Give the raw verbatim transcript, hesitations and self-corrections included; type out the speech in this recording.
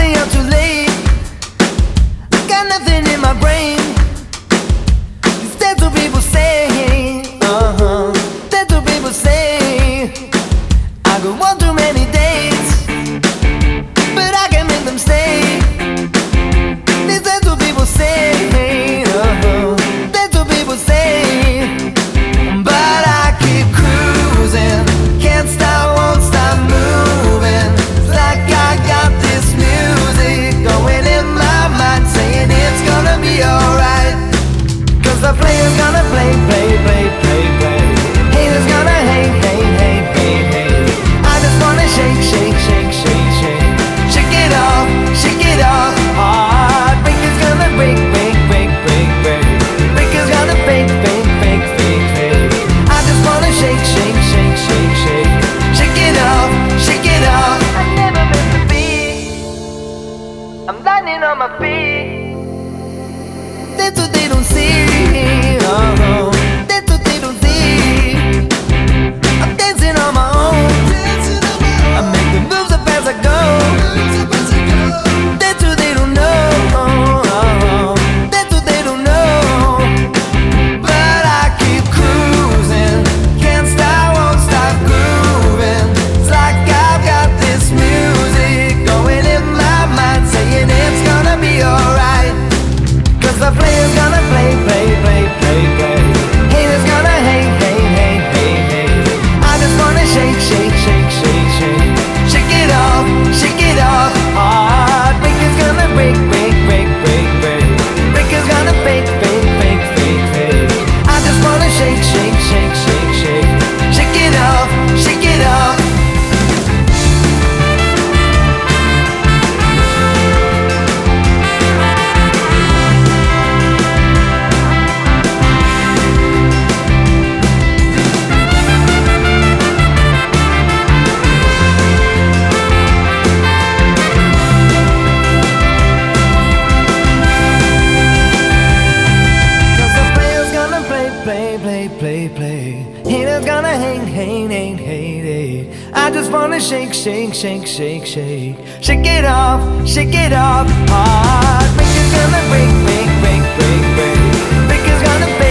stay up too late. Got nothing in my brain. That's what people say. Uh-huh. That's what people say. I go on too many dates, but I can make them stay. That's what people say. Uh-huh. That's what people say. But I keep cruising, can't stop, won't stop moving. It's like I got this music going in my mind, saying it's gonna be alright. Cause the player's gonna play, play, play, play, play. Haters gonna hate, hate, hate, hate, hate. I just wanna shake, shake, shake, shake, shake. Shake it off, shake it off. Heartbreaker's gonna break, break, break, break, break. Breaker's gonna fake, fake, fake, fake, fake. I just wanna shake, shake, shake, shake, shake. Shake it off, shake it off. I never meant to be. I'm landing on my feet. That's what they don't see. Uh-huh. That's what they don't see. I'm dancing on my own. I make the moves up as I go. That's what they don't know. Uh-huh. That's what they don't know. But I keep cruising, can't stop, won't stop grooving. It's like I've got this music going in my mind, saying it's gonna be alright. Cause the player's gonna play, play, play, play, play. Haters gonna hate, hate, hate, hate, hate. I just wanna shake, shake, shake, shake, shake. Shake it off, shake it off. Heartbreaker's gonna break, break, break, break, break. Breaker's gonna fake, fake, fake, fake, fake. I just wanna shake, shake, shake, shake, shake. Shake it off, shake it off. Play, play, play, play. Haters gonna hate, hate, hate, hate, hate. I just wanna shake, shake, shake, shake, shake. Shake it off, shake it off. Heartbreaker's gonna break, break, break, break, break. Breaker's gonna